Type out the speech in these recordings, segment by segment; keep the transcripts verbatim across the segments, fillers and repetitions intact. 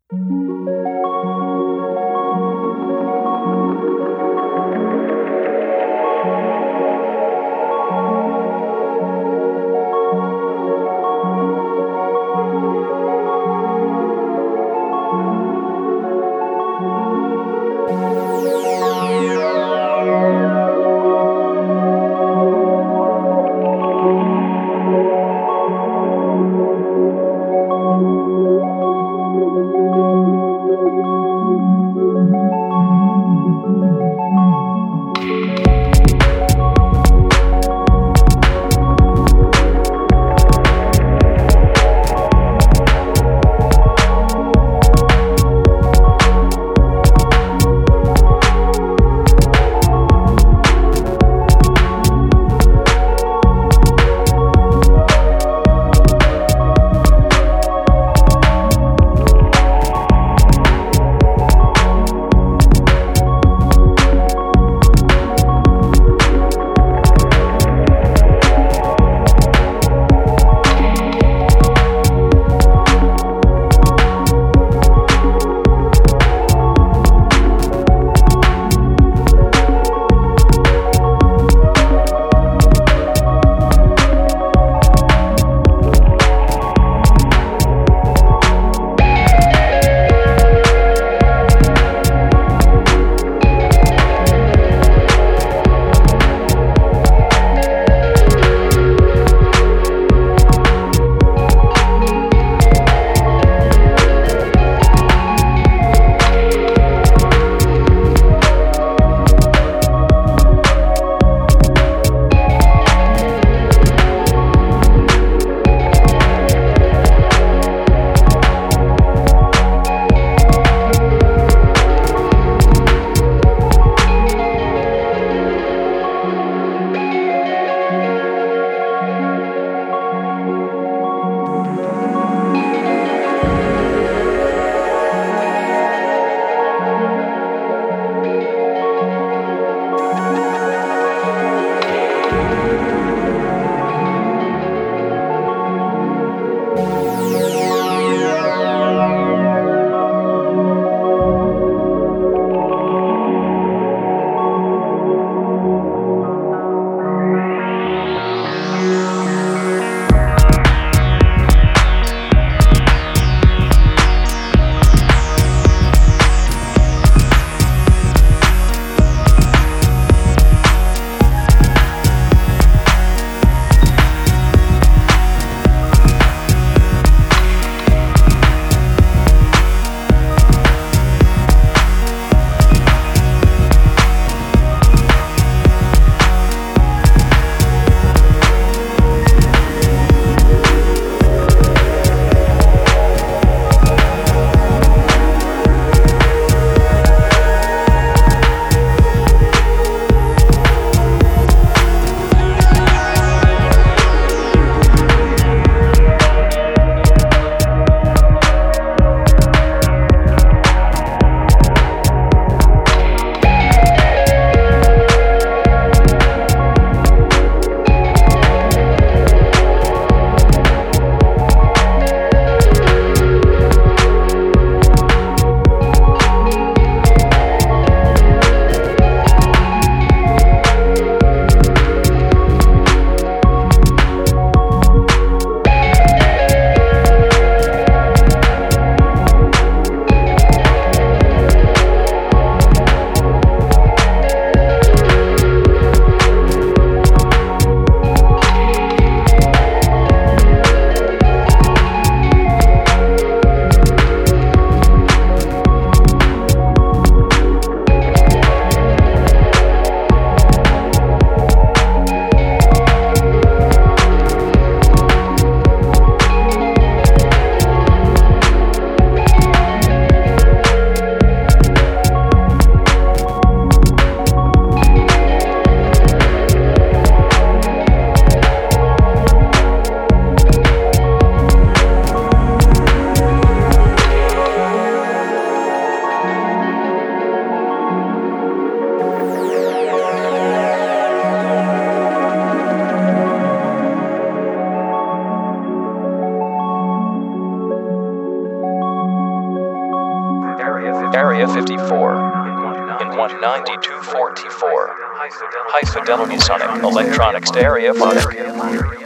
Thank you. Area fifty-four in one ninety-two forty-four. High Fidelity Sonic Electronics Area Phonic.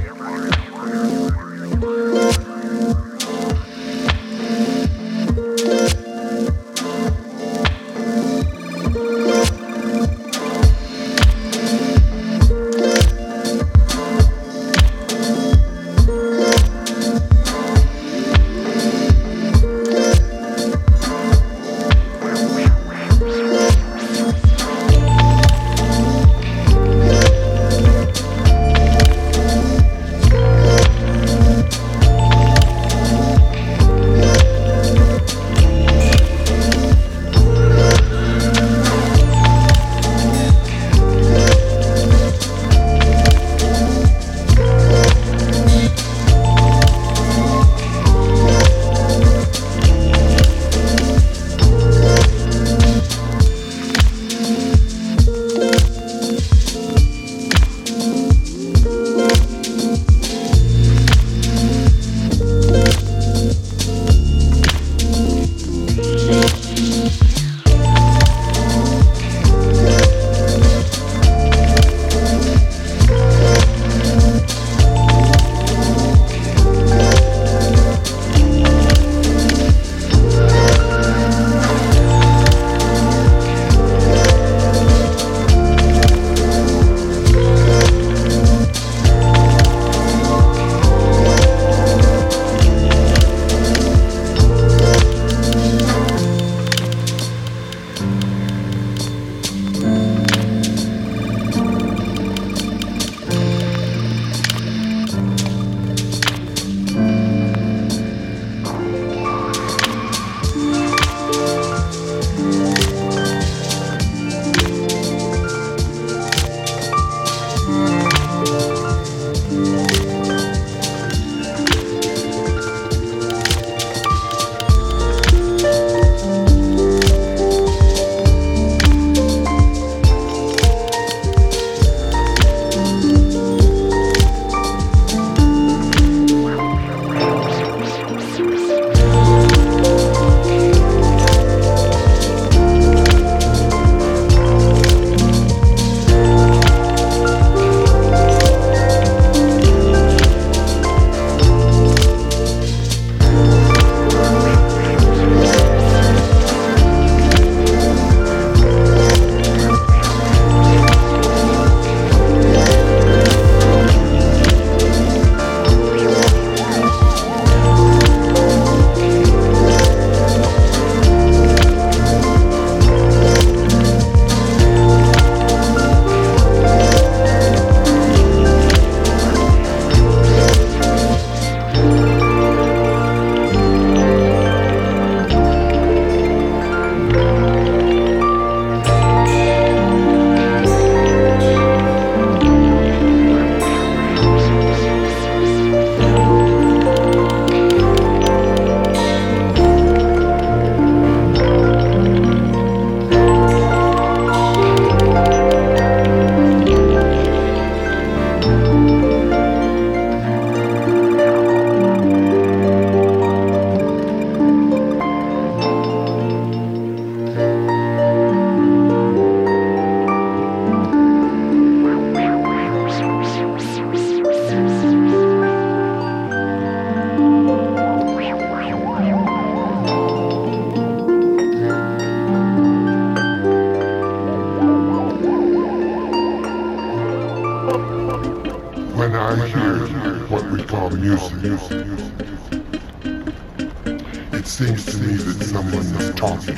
It seems to me that someone is talking,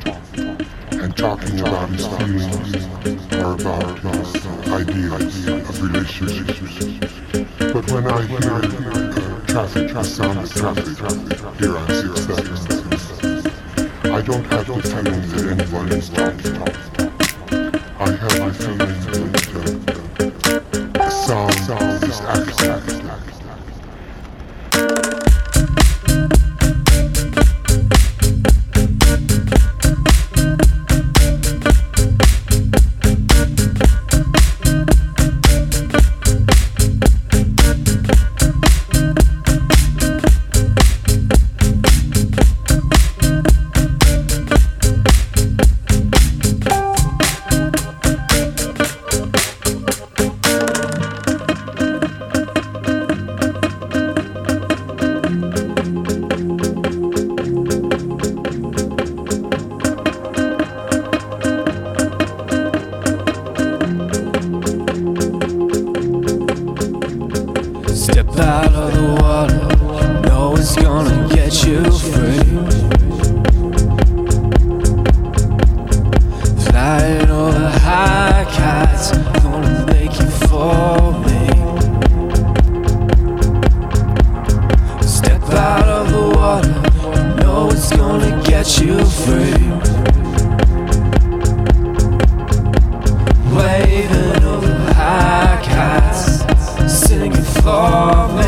and talking about his feelings or about his ideas of relationships. But when I hear uh, traffic, the sound of traffic here on six seven, I don't have the feeling that anyone is talking. I have the feeling that uh, the sound is acting. get you free. Waving over high cats, singing for me.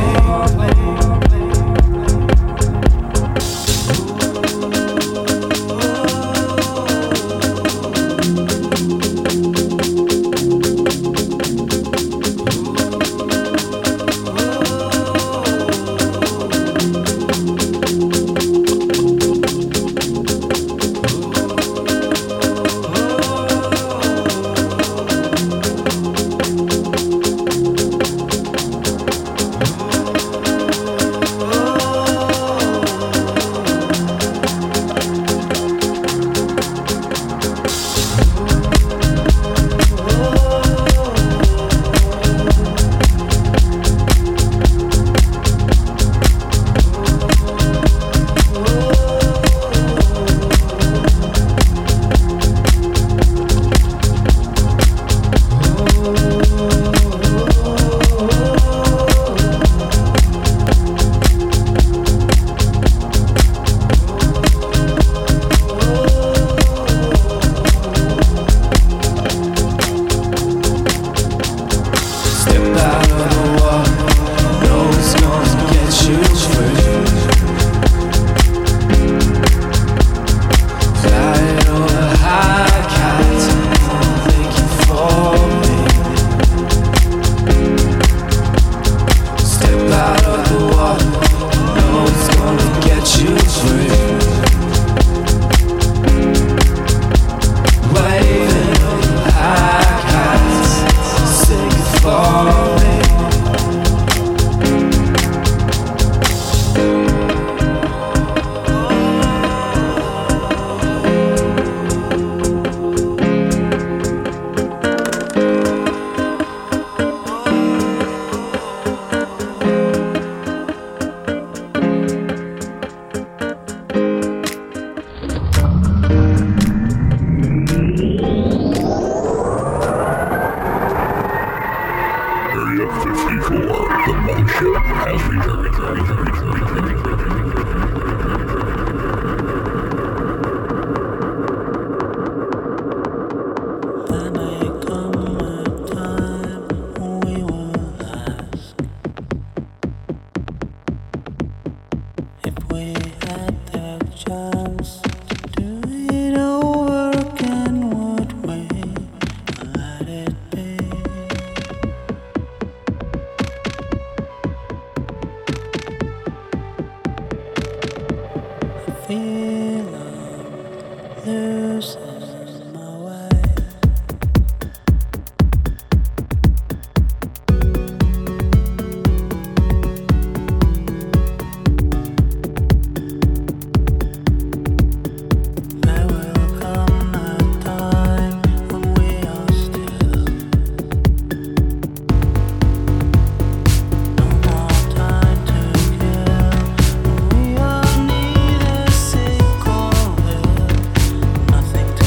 Nothing to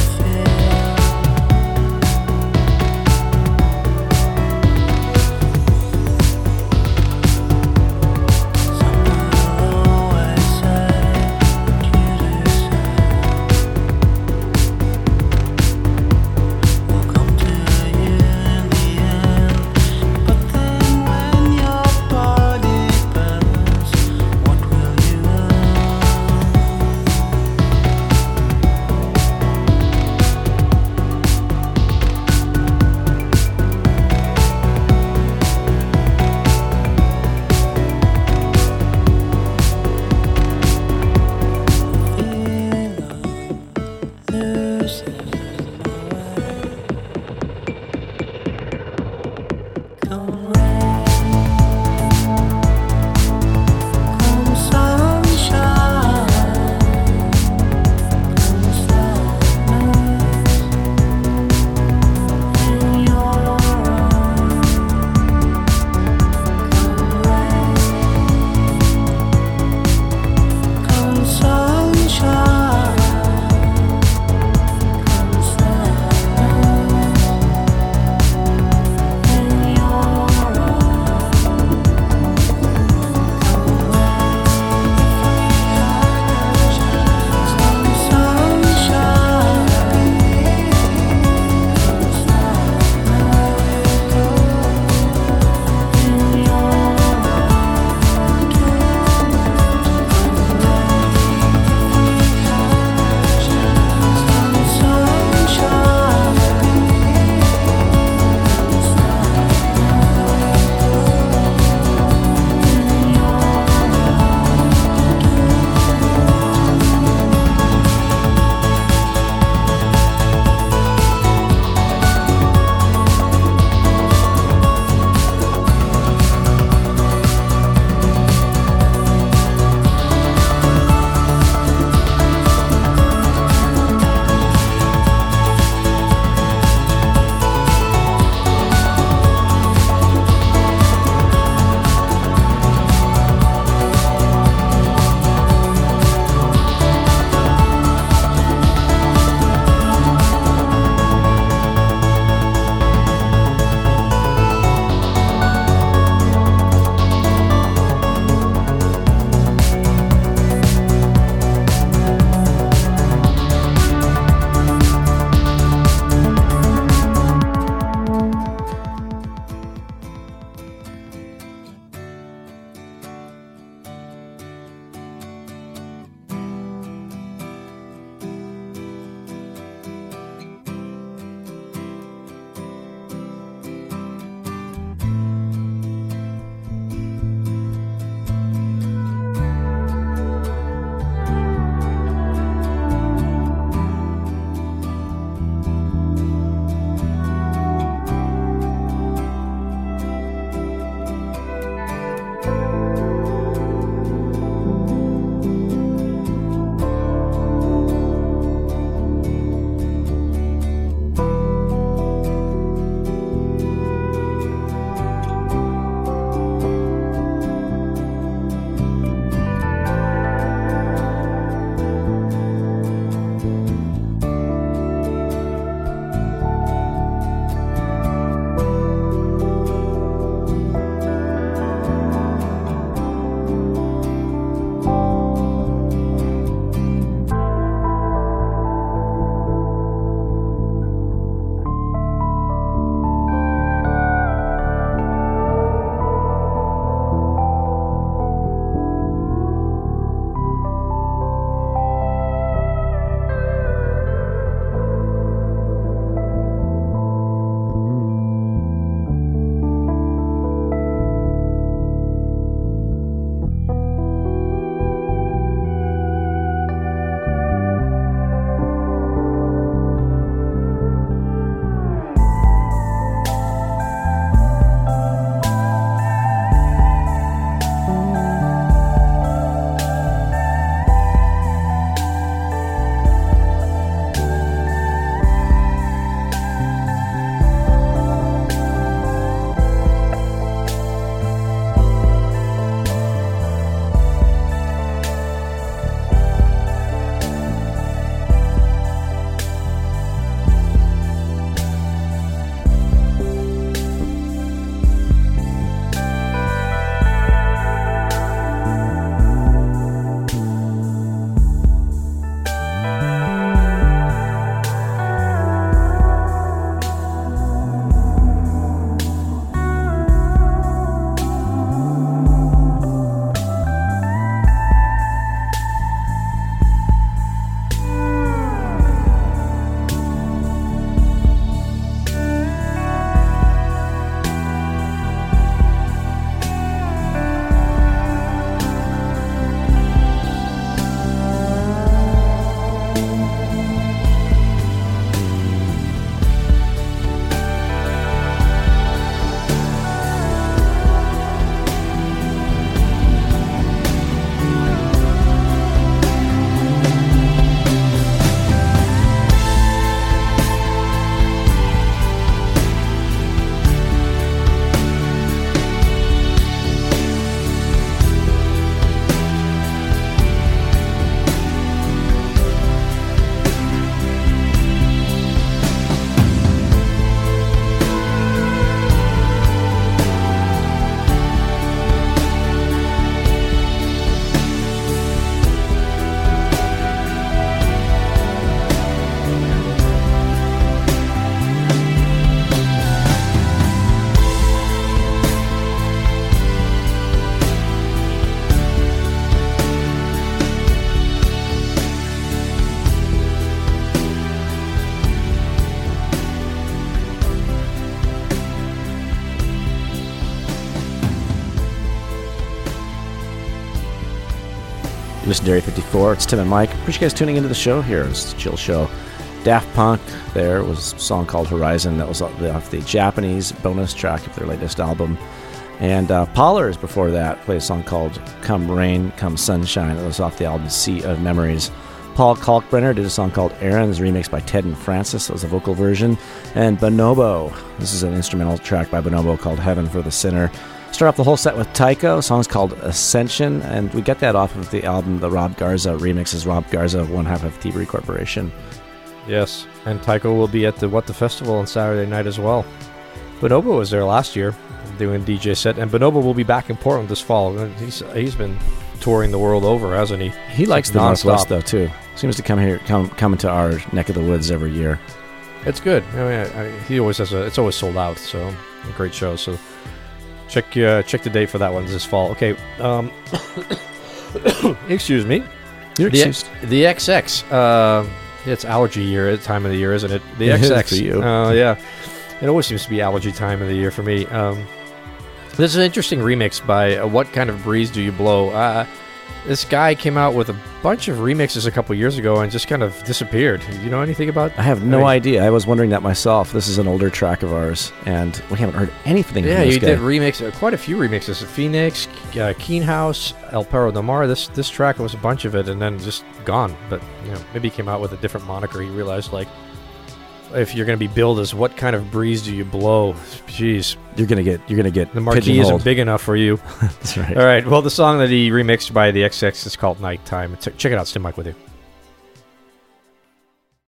Listen to Area fifty-four. It's Tim and Mike. Appreciate you guys tuning into the show here. It's a chill show. Daft Punk, there was a song called Horizon. That was off the, off the Japanese bonus track of their latest album. And uh, Pollers, before that, played a song called Come Rain, Come Sunshine. That was off the album Sea of Memories. Paul Kalkbrenner did a song called Aaron's, remixed by Ted and Francis. That was a vocal version. And Bonobo. This is an instrumental track by Bonobo called Heaven for the Sinner. Start off the whole set with Tycho. The song's called Ascension. And we get that off of the album, the Rob Garza remixes. Rob Garza, one half of Thievery Corporation. Yes, and Tycho will be at the What the Festival on Saturday night as well. Bonobo was there last year doing a D J set, and Bonobo will be back in Portland this fall. He's he's been touring the world over, hasn't he? He likes the Northwest, though, too. Seems to come here, come come into our neck of the woods every year. It's good. I mean, I, I, he always has a. It's always sold out. So a great show. So check uh, check the date for that one this fall. Okay. Um, excuse me. You're the, excused. The X X. Uh, it's allergy year, time of the year, isn't it? The It X is X. for you. Uh, yeah. It always seems to be allergy time of the year for me. Um, this is an interesting remix by uh, What Kind of Breeze Do You Blow? Uh, this guy came out with a bunch of remixes a couple years ago and just kind of disappeared. Do you know anything about I have no I mean, idea. I was wondering that myself. This is an older track of ours, and we haven't heard anything Yeah, from this you guy. did remix, uh, quite a few remixes. Phoenix, uh, Keen House, El Perro del Mar. This this track was a bunch of it and then just gone. But, you know, maybe he came out with a different moniker. He realized, like, if you're going to be billed as What Kind of Breeze Do You Blow? Jeez. You're gonna get. You're gonna get. The marquee pigeonholed. isn't big enough for you. That's right. All right. Well, the song that he remixed by the X X is called Nighttime. Check it out. Tim Mike with you.